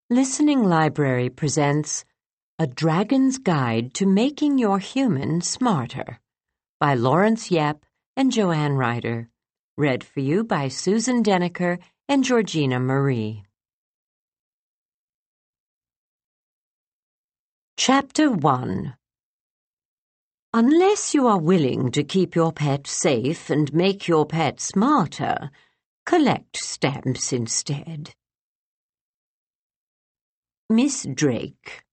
Listening Library presents A Dragon's Guide to Making Your Human Smarter by Lawrence Yep and Joanne Ryder. Read for you by Susan Denneker and Georgina Marie. Chapter 1. Unless you are willing to keep your pet safe and make your pet smarter, collect stamps instead. Miss Drake.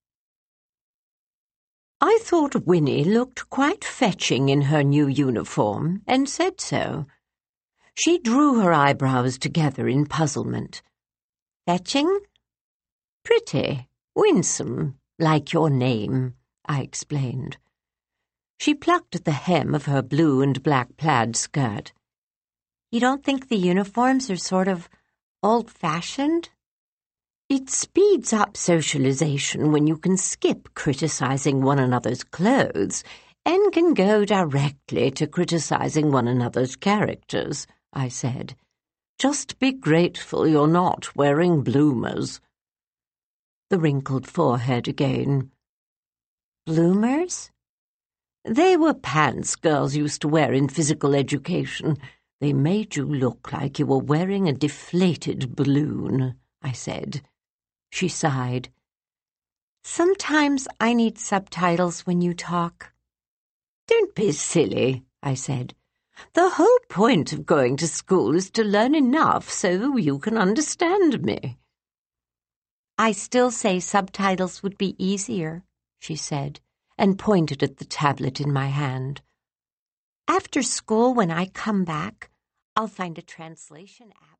I thought Winnie looked quite fetching in her new uniform, and said so. She drew her eyebrows together in puzzlement. Fetching? Pretty, winsome, like your name, I explained. She plucked at the hem of her blue and black plaid skirt. You don't think the uniforms are sort of old-fashioned? It speeds up socialization when you can skip criticizing one another's clothes and can go directly to criticizing one another's characters, I said. Just be grateful you're not wearing bloomers. The wrinkled forehead again. Bloomers? They were pants girls used to wear in physical education. They made you look like you were wearing a deflated balloon, I said. She sighed. Sometimes I need subtitles when you talk. Don't be silly, I said. The whole point of going to school is to learn enough so you can understand me. I still say subtitles would be easier, she said, and pointed at the tablet in my hand. After school, when I come back, I'll find a translation app.